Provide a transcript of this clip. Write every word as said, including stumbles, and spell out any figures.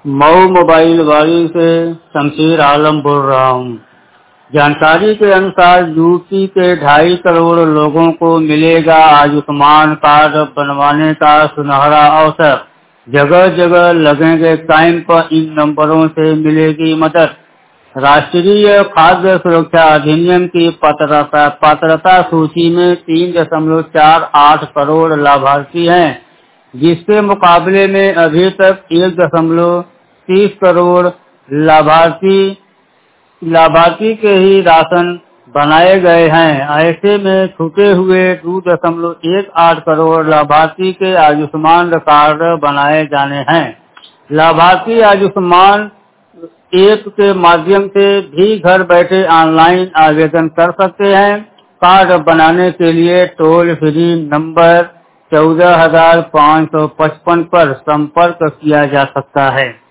Mau mobile वाली से शमशेर आलम बोल रहा हूँ। जानकारी के अनुसार यूपी के ढाई करोड़ लोगों को मिलेगा आयुष्मान कार्ड बनवाने का सुनहरा अवसर। जगह जगह लगेंगे कैंप, इन नंबरों से मिलेगी मदद। राष्ट्रीय खाद्य सुरक्षा अधिनियम की पात्रता पात्रता सूची में तीन दशमलव चार आठ करोड़ लाभार्थी हैं, जिसके मुकाबले में अभी तक एक दशमलव तीस करोड़ लाभार्थी लाभार्थी के ही राशन बनाए गए हैं। ऐसे में छूटे हुए दो दशमलव एक आठ करोड़ लाभार्थी के आयुष्मान कार्ड बनाए जाने हैं। लाभार्थी आयुष्मान ऐप के माध्यम से भी घर बैठे ऑनलाइन आवेदन कर सकते हैं। कार्ड बनाने के लिए टोल फ्री नंबर चौदह हजार पाँच सौ पचपन पर संपर्क किया जा सकता है।